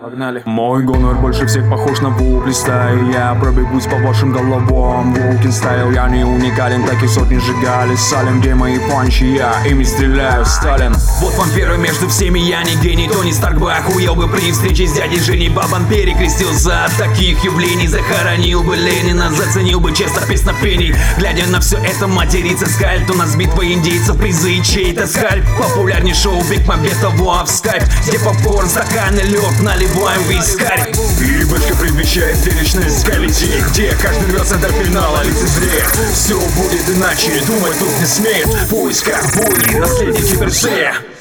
Погнали. Мой гонор больше всех похож на вопли стаи. Я пробегусь по вашим головам. Волкин стайл, я не уникален, так и сотни сжигали Салем, где мои панчи, я ими стреляю, Сталин. Вот вам первый между всеми, я не гений. Тони Старк бы охуел бы при встрече с дядей Женей. Бабан перекрестился от таких явлений. Захоронил бы Ленина, заценил бы честно песнопений. Глядя на все это, матерится скальп. У нас битва индейцев, призы и чей-то скальп. Популярней шоу Биг Мамбетова в скайп, где попкорн, стакан и лед, наливаем вискарь. И бочка предвещает зрелищность галитей, где каждый рвется до финала, лицезреет. Все будет иначе, думать тут не смеет. В поисках боли, наследники Персея.